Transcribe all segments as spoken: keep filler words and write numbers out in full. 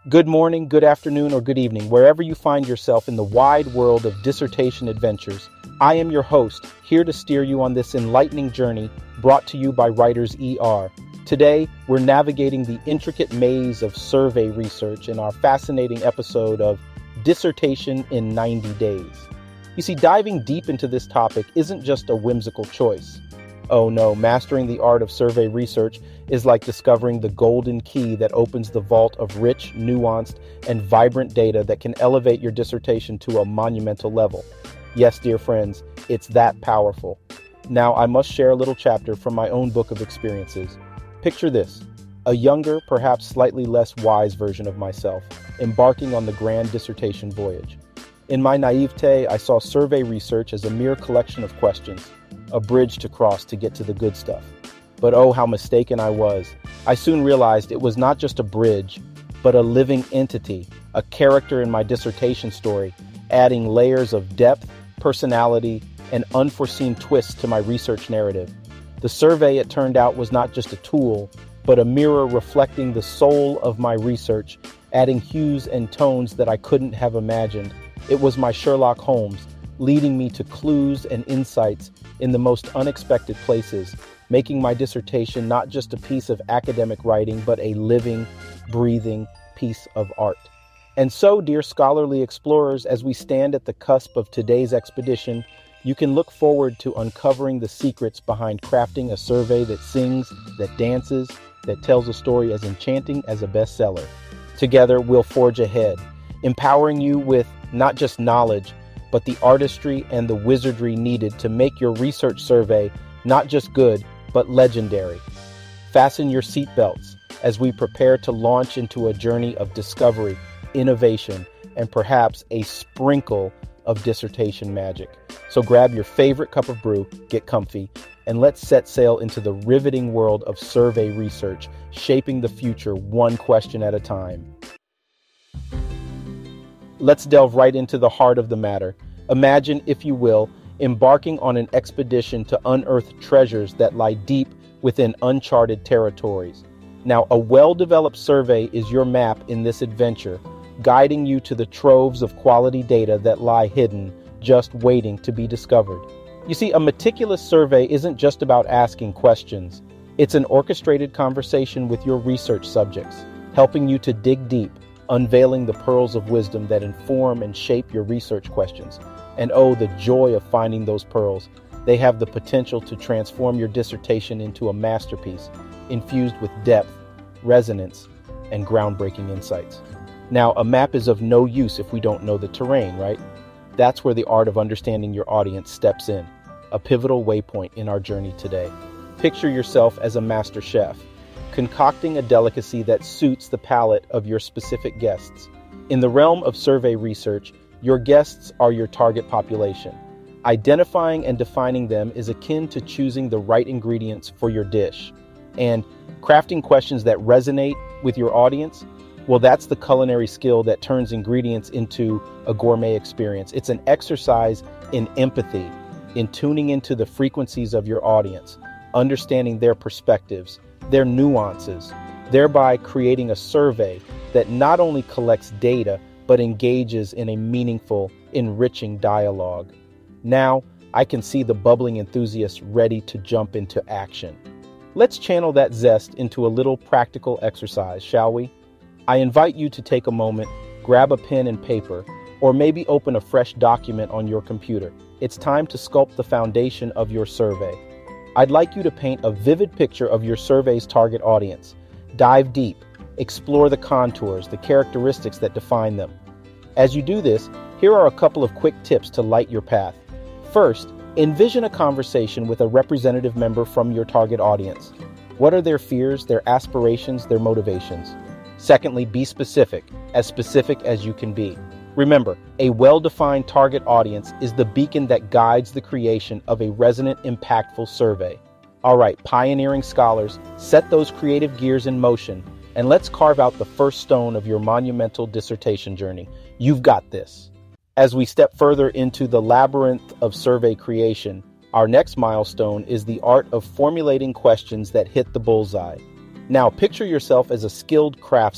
Good morning, good afternoon, or good evening, wherever you find yourself in the wide world of dissertation adventures. I am your host, here to steer you on this enlightening journey brought to you by Writers E R. Today, we're navigating the intricate maze of survey research in our fascinating episode of Dissertation in ninety days. You see, diving deep into this topic isn't just a whimsical choice. Oh no, mastering the art of survey research is like discovering the golden key that opens the vault of rich, nuanced, and vibrant data that can elevate your dissertation to a monumental level. Yes, dear friends, it's that powerful. Now, I must share a little chapter from my own book of experiences. Picture this, a younger, perhaps slightly less wise version of myself, embarking on the grand dissertation voyage. In my naivete, I saw survey research as a mere collection of questions, a bridge to cross to get to the good stuff. But oh, how mistaken I was. I soon realized it was not just a bridge, but a living entity, a character in my dissertation story, adding layers of depth, personality, and unforeseen twists to my research narrative. The survey, it turned out, was not just a tool, but a mirror reflecting the soul of my research, adding hues and tones that I couldn't have imagined. It was my Sherlock Holmes, leading me to clues and insights in the most unexpected places, making my dissertation not just a piece of academic writing, but a living, breathing piece of art. And so, dear scholarly explorers, as we stand at the cusp of today's expedition, you can look forward to uncovering the secrets behind crafting a survey that sings, that dances, that tells a story as enchanting as a bestseller. Together, we'll forge ahead, empowering you with not just knowledge, but the artistry and the wizardry needed to make your research survey not just good, but legendary. Fasten your seatbelts as we prepare to launch into a journey of discovery, innovation, and perhaps a sprinkle of dissertation magic. So grab your favorite cup of brew, get comfy, and let's set sail into the riveting world of survey research, shaping the future one question at a time. Let's delve right into the heart of the matter. Imagine, if you will, embarking on an expedition to unearth treasures that lie deep within uncharted territories. Now, a well-developed survey is your map in this adventure, guiding you to the troves of quality data that lie hidden, just waiting to be discovered. You see, a meticulous survey isn't just about asking questions. It's an orchestrated conversation with your research subjects, helping you to dig deep, unveiling the pearls of wisdom that inform and shape your research questions. And oh, the joy of finding those pearls. They have the potential to transform your dissertation into a masterpiece, infused with depth, resonance, and groundbreaking insights. Now, a map is of no use if we don't know the terrain, right? That's where the art of understanding your audience steps in, a pivotal waypoint in our journey today. Picture yourself as a master chef, concocting a delicacy that suits the palate of your specific guests. In the realm of survey research, your guests are your target population. Identifying and defining them is akin to choosing the right ingredients for your dish. And crafting questions that resonate with your audience, well, that's the culinary skill that turns ingredients into a gourmet experience. It's an exercise in empathy, in tuning into the frequencies of your audience, understanding their perspectives, their nuances, thereby creating a survey that not only collects data, but engages in a meaningful, enriching dialogue. Now, I can see the bubbling enthusiast ready to jump into action. Let's channel that zest into a little practical exercise, shall we? I invite you to take a moment, grab a pen and paper, or maybe open a fresh document on your computer. It's time to sculpt the foundation of your survey. I'd like you to paint a vivid picture of your survey's target audience. Dive deep, explore the contours, the characteristics that define them. As you do this, here are a couple of quick tips to light your path. First, envision a conversation with a representative member from your target audience. What are their fears, their aspirations, their motivations? Secondly, be specific, as specific as you can be. Remember, a well-defined target audience is the beacon that guides the creation of a resonant, impactful survey. All right, pioneering scholars, set those creative gears in motion, and let's carve out the first stone of your monumental dissertation journey. You've got this. As we step further into the labyrinth of survey creation, our next milestone is the art of formulating questions that hit the bullseye. Now, picture yourself as a skilled craftsman,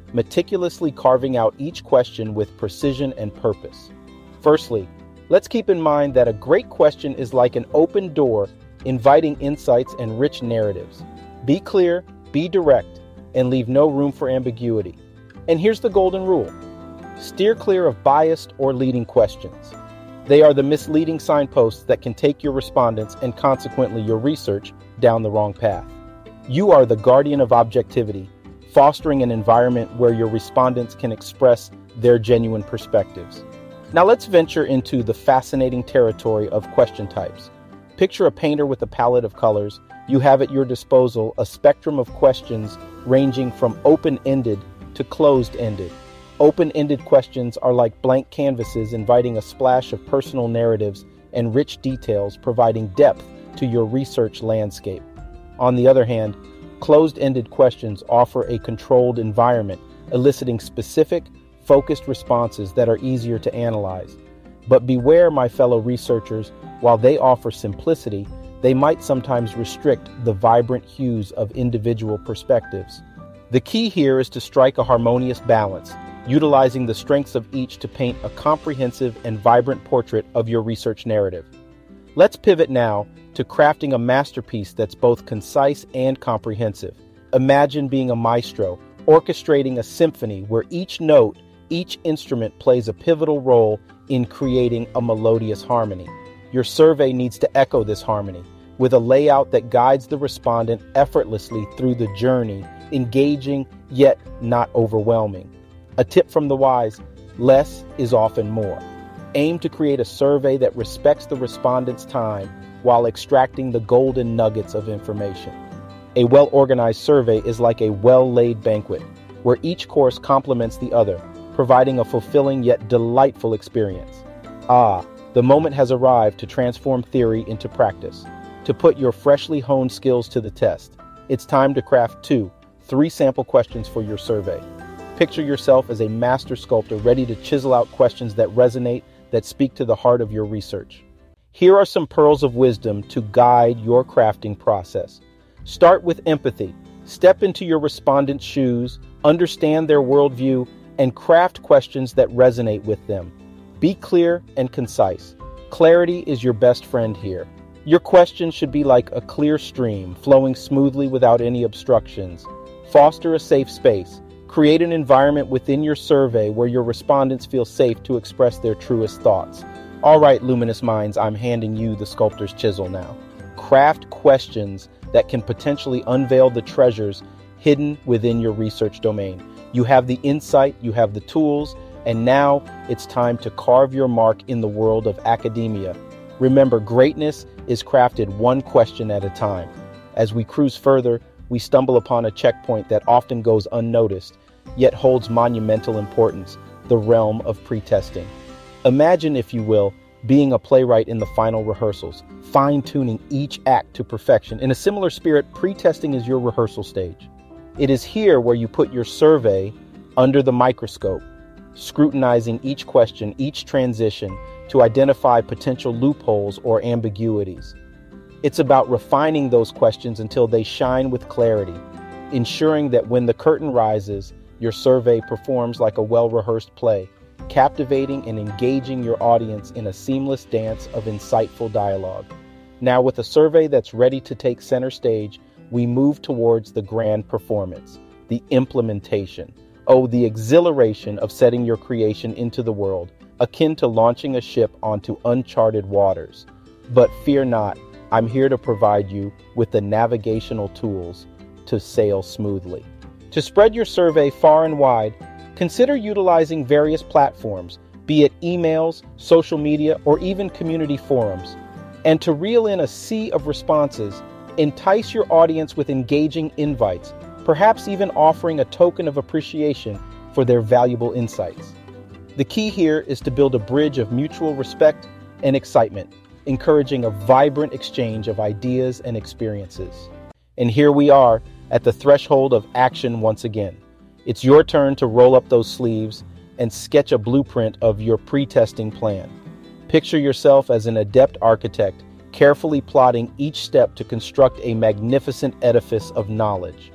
meticulously carving out each question with precision and purpose. Firstly, let's keep in mind that a great question is like an open door, inviting insights and rich narratives. Be clear, be direct, and leave no room for ambiguity. And here's the golden rule. Steer clear of biased or leading questions. They are the misleading signposts that can take your respondents and consequently your research down the wrong path. You are the guardian of objectivity, fostering an environment where your respondents can express their genuine perspectives. Now let's venture into the fascinating territory of question types. Picture a painter with a palette of colors. You have at your disposal a spectrum of questions ranging from open-ended to closed-ended. Open-ended questions are like blank canvases inviting a splash of personal narratives and rich details, providing depth to your research landscape. On the other hand, closed-ended questions offer a controlled environment, eliciting specific, focused responses that are easier to analyze. But beware, my fellow researchers, while they offer simplicity, they might sometimes restrict the vibrant hues of individual perspectives. The key here is to strike a harmonious balance, utilizing the strengths of each to paint a comprehensive and vibrant portrait of your research narrative. Let's pivot now to crafting a masterpiece that's both concise and comprehensive. Imagine being a maestro, orchestrating a symphony where each note, each instrument plays a pivotal role in creating a melodious harmony. Your survey needs to echo this harmony, with a layout that guides the respondent effortlessly through the journey, engaging yet not overwhelming. A tip from the wise: less is often more. Aim to create a survey that respects the respondent's time while extracting the golden nuggets of information. A well-organized survey is like a well-laid banquet, where each course complements the other, providing a fulfilling yet delightful experience. Ah, the moment has arrived to transform theory into practice, to put your freshly honed skills to the test. It's time to craft two, three sample questions for your survey. Picture yourself as a master sculptor ready to chisel out questions that resonate, that speak to the heart of your research. Here are some pearls of wisdom to guide your crafting process. Start with empathy. Step into your respondent's shoes, understand their worldview, and craft questions that resonate with them. Be clear and concise. Clarity is your best friend here. Your questions should be like a clear stream, flowing smoothly without any obstructions. Foster a safe space. Create an environment within your survey where your respondents feel safe to express their truest thoughts. All right, luminous minds, I'm handing you the sculptor's chisel now. Craft questions that can potentially unveil the treasures hidden within your research domain. You have the insight, you have the tools, and now it's time to carve your mark in the world of academia. Remember, greatness is crafted one question at a time. As we cruise further, we stumble upon a checkpoint that often goes unnoticed, yet holds monumental importance: the realm of pretesting. Imagine, if you will, being a playwright in the final rehearsals, fine-tuning each act to perfection. In a similar spirit, pretesting is your rehearsal stage. It is here where you put your survey under the microscope, scrutinizing each question, each transition, to identify potential loopholes or ambiguities. It's about refining those questions until they shine with clarity, ensuring that when the curtain rises, your survey performs like a well-rehearsed play, captivating and engaging your audience in a seamless dance of insightful dialogue. Now, with a survey that's ready to take center stage, we move towards the grand performance, the implementation. Oh, the exhilaration of setting your creation into the world, akin to launching a ship onto uncharted waters. But fear not, I'm here to provide you with the navigational tools to sail smoothly. To spread your survey far and wide, consider utilizing various platforms, be it emails, social media, or even community forums. And to reel in a sea of responses, entice your audience with engaging invites, perhaps even offering a token of appreciation for their valuable insights. The key here is to build a bridge of mutual respect and excitement, encouraging a vibrant exchange of ideas and experiences. And here we are at the threshold of action once again. It's your turn to roll up those sleeves and sketch a blueprint of your pre-testing plan. Picture yourself as an adept architect, carefully plotting each step to construct a magnificent edifice of knowledge.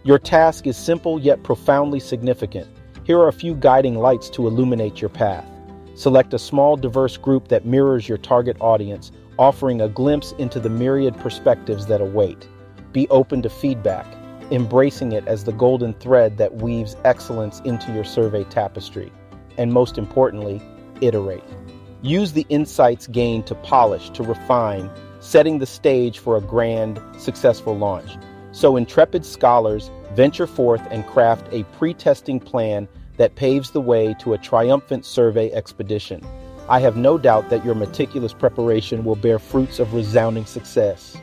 Your task is simple yet profoundly significant. Here are a few guiding lights to illuminate your path. Select a small, diverse group that mirrors your target audience, offering a glimpse into the myriad perspectives that await. Be open to feedback, embracing it as the golden thread that weaves excellence into your survey tapestry. And most importantly, iterate. Use the insights gained to polish, to refine, setting the stage for a grand, successful launch. So intrepid scholars, venture forth and craft a pre-testing plan that paves the way to a triumphant survey expedition. I have no doubt that your meticulous preparation will bear fruits of resounding success.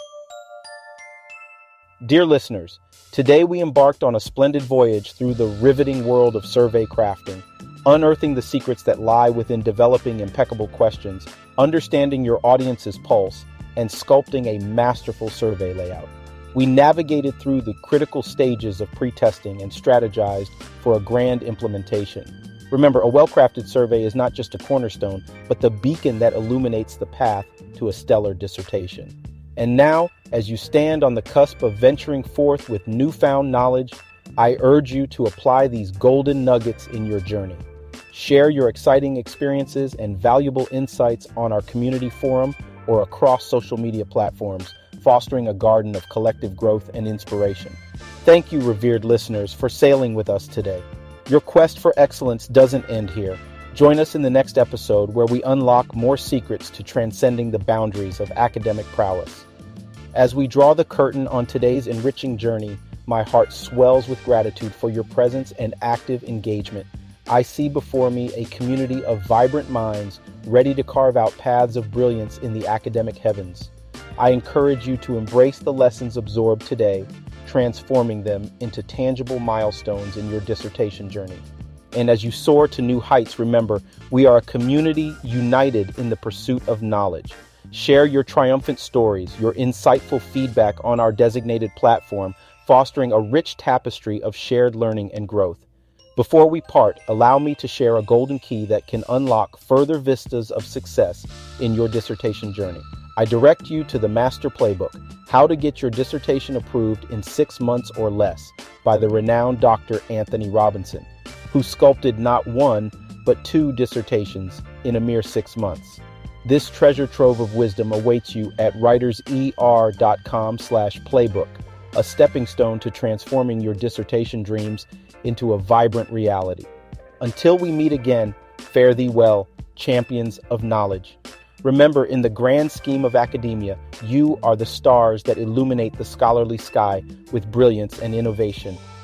Dear listeners, today we embarked on a splendid voyage through the riveting world of survey crafting, unearthing the secrets that lie within developing impeccable questions, understanding your audience's pulse, and sculpting a masterful survey layout. We navigated through the critical stages of pre-testing and strategized for a grand implementation. Remember, a well-crafted survey is not just a cornerstone, but the beacon that illuminates the path to a stellar dissertation. And now, as you stand on the cusp of venturing forth with newfound knowledge, I urge you to apply these golden nuggets in your journey. Share your exciting experiences and valuable insights on our community forum or across social media platforms, fostering a garden of collective growth and inspiration. Thank you, revered listeners, for sailing with us today. Your quest for excellence doesn't end here. Join us in the next episode where we unlock more secrets to transcending the boundaries of academic prowess. As we draw the curtain on today's enriching journey, my heart swells with gratitude for your presence and active engagement. I see before me a community of vibrant minds ready to carve out paths of brilliance in the academic heavens. I encourage you to embrace the lessons absorbed today, transforming them into tangible milestones in your dissertation journey. And as you soar to new heights, remember, we are a community united in the pursuit of knowledge. Share your triumphant stories, your insightful feedback on our designated platform, fostering a rich tapestry of shared learning and growth. Before we part, allow me to share a golden key that can unlock further vistas of success in your dissertation journey. I direct you to the Master Playbook, How to Get Your Dissertation Approved in Six Months or Less, by the renowned Doctor Anthony Robinson, who sculpted not one, but two dissertations in a mere six months. This treasure trove of wisdom awaits you at writerser.com slash playbook, a stepping stone to transforming your dissertation dreams into a vibrant reality. Until we meet again, fare thee well, champions of knowledge. Remember, in the grand scheme of academia, you are the stars that illuminate the scholarly sky with brilliance and innovation.